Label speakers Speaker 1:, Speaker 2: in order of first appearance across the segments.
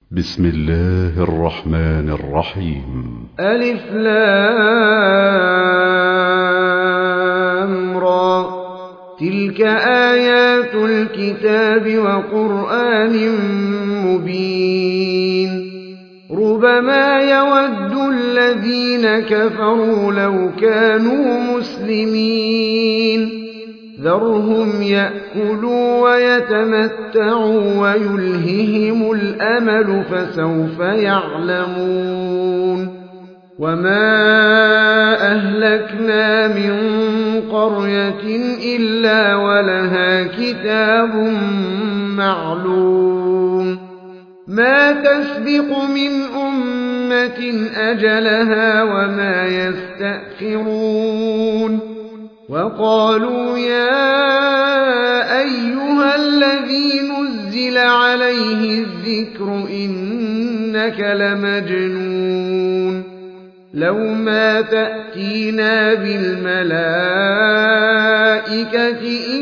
Speaker 1: بسم الله الرحمن الرحيم.
Speaker 2: ألف لام را، تلك آيات الكتاب وقرآن مبين. ربما يود الذين كفروا لو كانوا مسلمين، ذرهم يأكلوا ويتمتعوا ويلههم الأمل فسوف يعلمون. وما أهلكنا من قرية إلا ولها كتاب معلوم، ما تسبق من أمة أجلها وما يستأخرون. وقالوا يا أيها الذي نزل عليه الذكر إنك لمجنون، لو ما تأتينا بالملائكة إن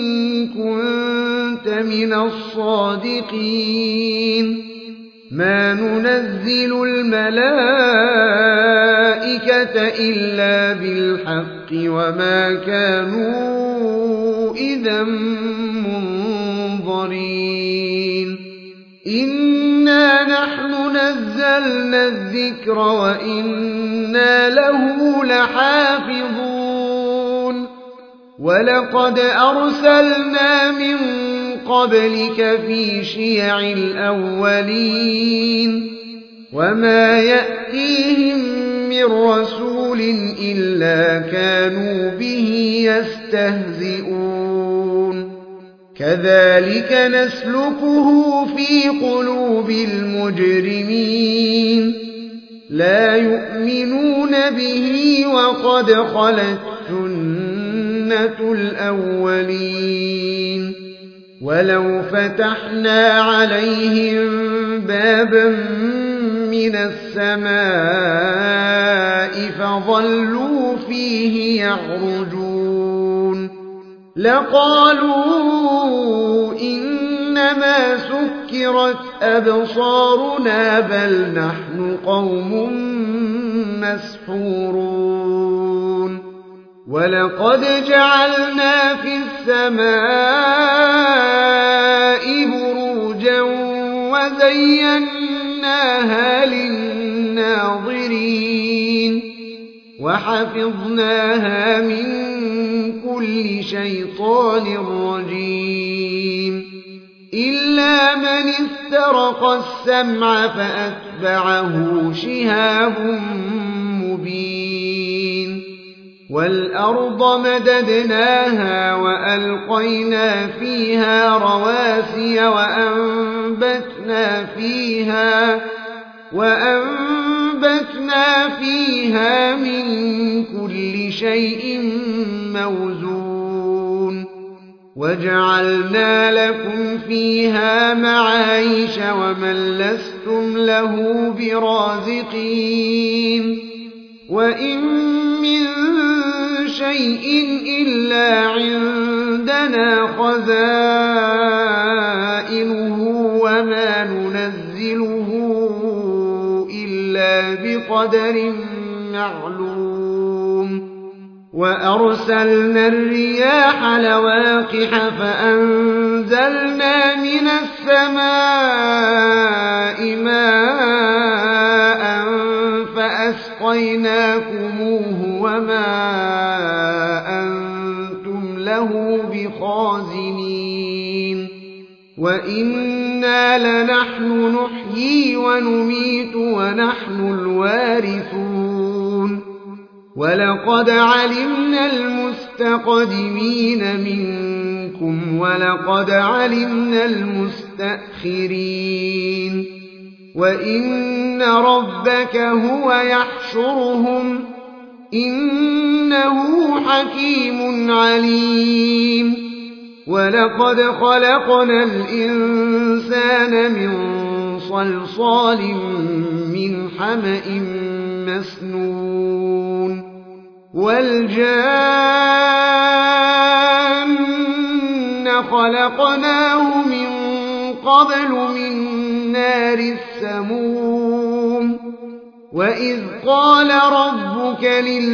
Speaker 2: كنت من الصادقين. ما ننزل الملائكة إلا بالحق وما كانوا إذا منظرين. إنا نحن نزلنا الذكر وإنا له لحافظون. ولقد أرسلنا من قبلك في شيع الأولين، وما يأتيهم من رسول إلا كانوا به يستهزئون. كذلك نسلكه في قلوب المجرمين، لا يؤمنون به وقد خلت سنة الأولين. ولو فتحنا عليهم بابا من السماء فظلوا فيه يعرجون لقالوا إنما سكرت أبصارنا بل نحن قوم مسحورون. ولقد جعلنا في السماء بروجا وزيناها للناظرين وحفظناها من كل شيطان رجيم، إلا من استرق السمع فأتبعه شهاب مبين. والأرض مددناها وألقينا فيها رواسي وأنبتنا فيها من كل شيء موزون. وجعلنا لكم فيها معايش ومن لستم له برازقين. وإن من شيء إلا عندنا خزائنه وما ننزله إلا بقدر معلوم. وأرسلنا الرياح لواقح فأنزلنا من السماء ماء فأسقيناكموه وما أنتم له بخازنين. وإنا لنحن نحيي ونميت ونحن الوارثون. ولقد علمنا المستقدمين منكم ولقد علمنا المستأخرين. وإن ربك هو يحشرهم إنه حكيم عليم. ولقد خلقنا الإنسان من صلصال من حمأ مسنون. والجان خلقناه من قبل من نار السموم وإذ قال ربك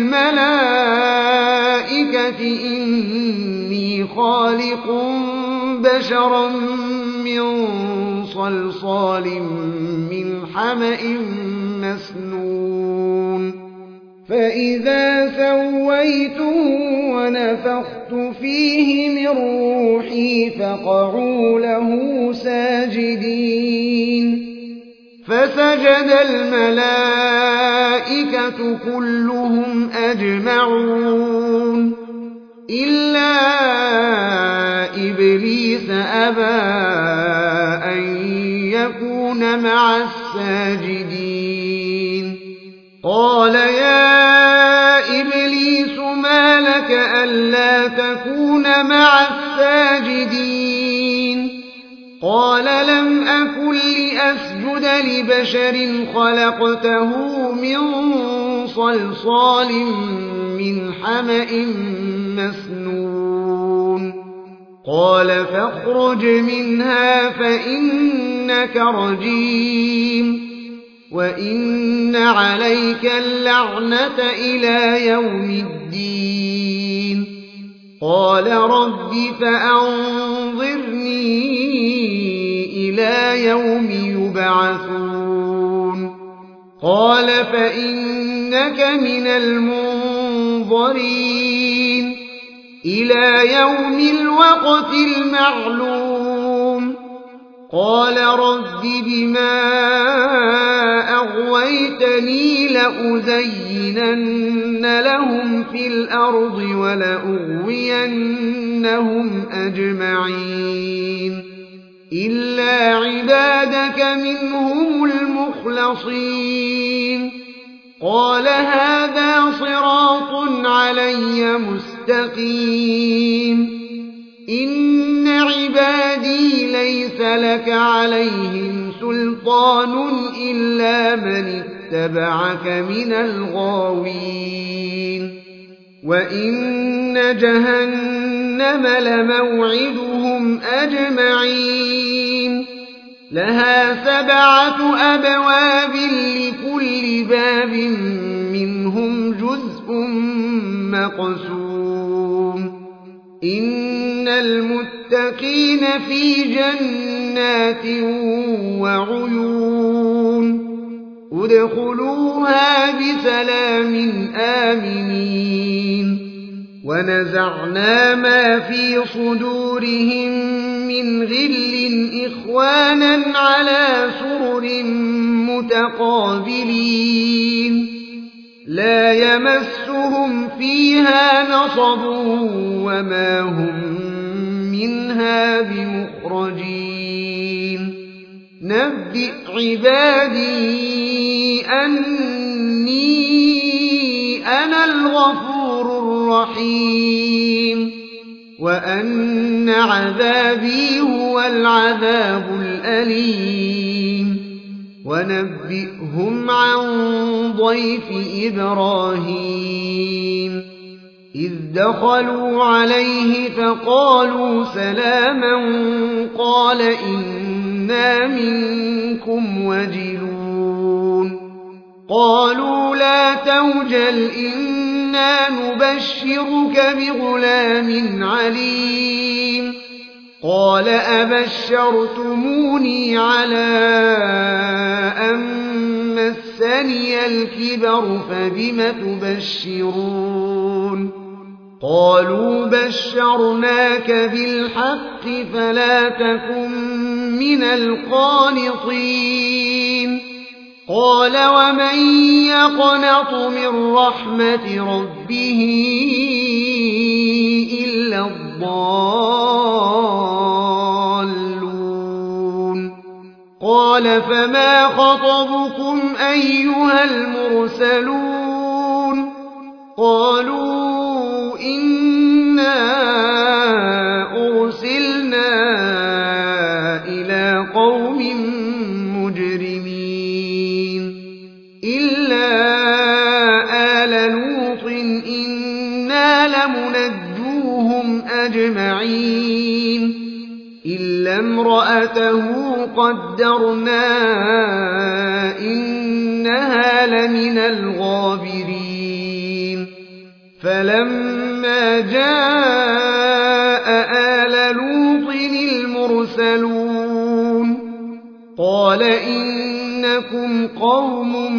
Speaker 2: للملائكة إني خالق بشرا من صلصال من حمأ مسنون فإذا سويته ونفخت فيه من روحي فقعوا له ساجدين فسجد الملائكة كلهم أجمعون إلا إبليس أبى أن يكون مع الساجدين قال يا إبليس ما لك ألا تكون مع الساجدين قال لم أكن لأسجد لبشر خلقته من صلصال من حمأ مسنون قال فاخرج منها فإنك رجيم وإن عليك اللعنة إلى يوم الدين قال رب فأنظرني إلى يوم يبعثون قال فإنك من المنظرين إلى يوم الوقت المعلوم قال رب بما أغويتني لأزينن لهم في الأرض ولأغوينهم أجمعين إلا عبادك منهم المخلصين قال هذا صراط علي مستقيم إن عبادي ليس لك عليهم سلطان إلا من اتبعك من الغاوين وإن جهنم لموعدهم أجمعين لها 7 أبواب لكل باب منهم جزء مقسوم إن المتقين في جنات وعيون ادخلوها بسلام آمنين ونزعنا ما في صدورهم من غل إخوانا على سرر متقابلين لا يمسهم فيها نصب وما هم منها بمخرجين نبئ عبادي أني أنا الغفور الرحيم وأن عذابي هو العذاب الأليم ونبئهم عن ضيف إبراهيم إذ دخلوا عليه فقالوا سلاما قال إنا منكم وجلون قالوا لا توجل إنا نبشرك بغلام عليم قال أبشرتموني على أن مسني الكبر فبم تبشرون قالوا بشرناك بالحق فلا تكن من القانطين قال ومن يقنط من رحمة ربه إلا الضالون قال فما خطبكم أيها المرسلون قالوا إنا أرسلنا إلى قوم مجرمين إلا آل لوط إنا لمنجوهم أجمعين إلا امرأته قدرنا إنها لمن الغابرين فلما جاء آل لوط المرسلون قال إنكم قوم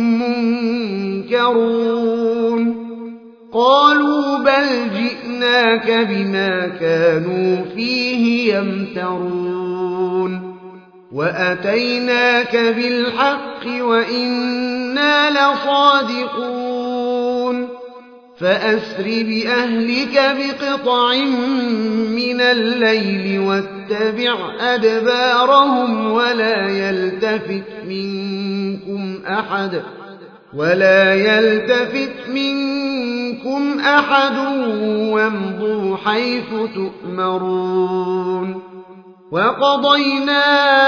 Speaker 2: منكرون قالوا بل جئناك بما كانوا فيه يمترون وأتيناك بالحق وإنا لصادقون فأسر بأهلك بقطع من الليل واتبع أدبارهم ولا يلتفت منكم أحد وامضوا حيث تؤمرون وقضينا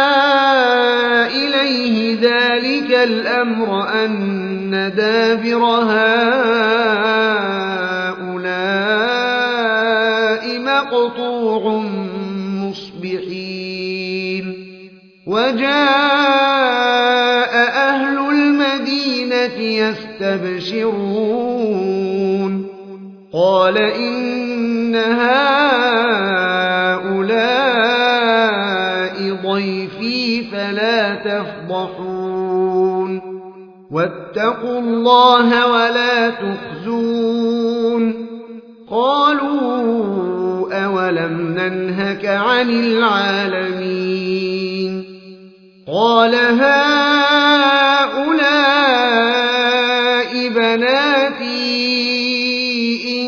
Speaker 2: إليه ذلك الأمر أن دابر هؤلاء مقطوع مصبحين وجاء أهل المدينة يستبشرون قال إن هؤلاء ضيفي فلا تفضحون واتقوا الله ولا تخزون قالوا أولم ننهك عن العالمين قال هؤلاء بناتي إن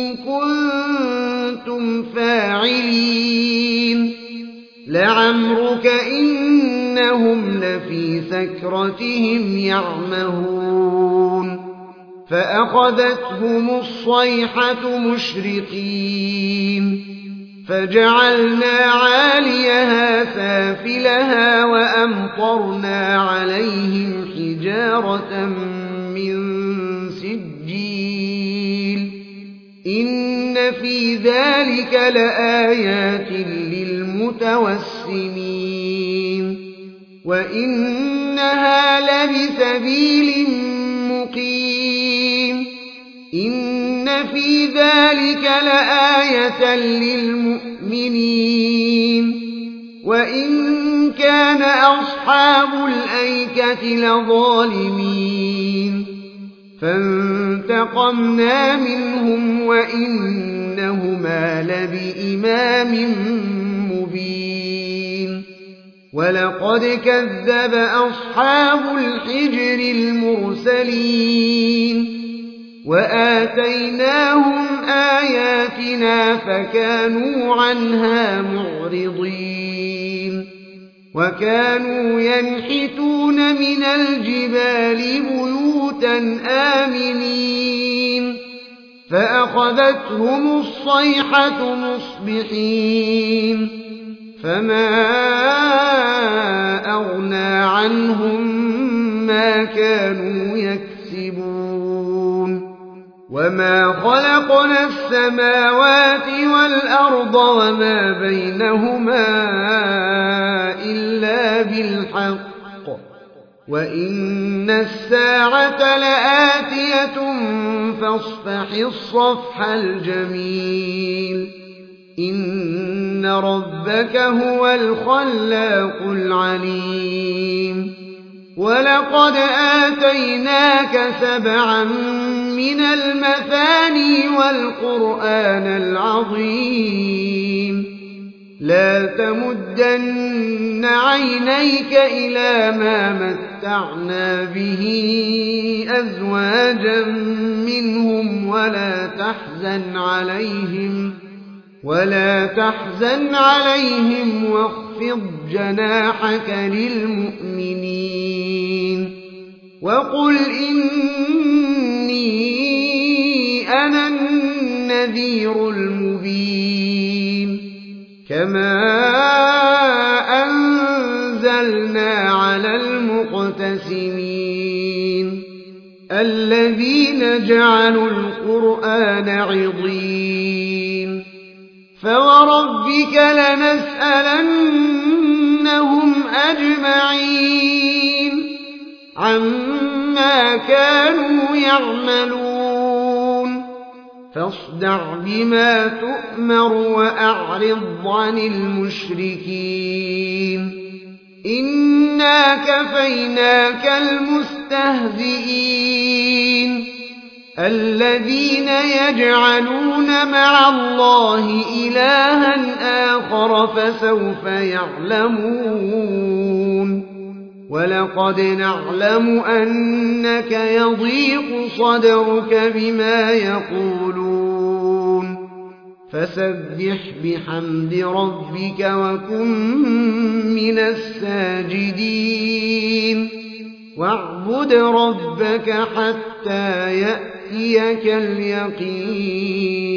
Speaker 2: كنتم فاعلين لعمرك إنهم لفي سكرتهم يعمهون فأخذتهم الصيحة مشرقين فجعلنا عاليها سافلها وأمطرنا عليهم حجارة من سجيل إن في ذلك لآيات للمتوسمين وإنها لبسبيل مقيم إن في ذلك لآية للمؤمنين وإن كان أصحاب الأيكة لظالمين فانتقمنا منهم وإنهما لبإمام مبين ولقد كذب أصحاب الحجر المرسلين وآتيناهم آياتنا فكانوا عنها معرضين وكانوا ينحتون من الجبال بيوتا آمنين فأخذتهم الصيحة مصبحين فما أغنى عنهم ما كانوا يكسبون وما خلقنا السماوات والأرض وما بينهما إلا بالحق وإن الساعة لآتية فاصفح الصفح الجميل إن ربك هو الخلاق العليم ولقد آتيناك 7 من المثاني والقرآن العظيم لا تمدن عينيك إلى ما متعنا به أزواجا منهم ولا تحزن عليهم واخفض جناحك للمؤمنين وقل إني أنا النذير المبين كما أنزلنا على المقتسمين الذين جعلوا القرآن عضين فوربك لنسألنهم أجمعين عما كانوا يعملون فاصدع بما تؤمر وأعرض عن المشركين إنا كفيناك المستهزئين الذين يجعلون مع الله إلها آخر فسوف يعلمون ولقد نعلم أنك يضيق صدرك بما يقولون فسبح بحمد ربك وكن من الساجدين واعبد ربك حتى يأتيك اليقين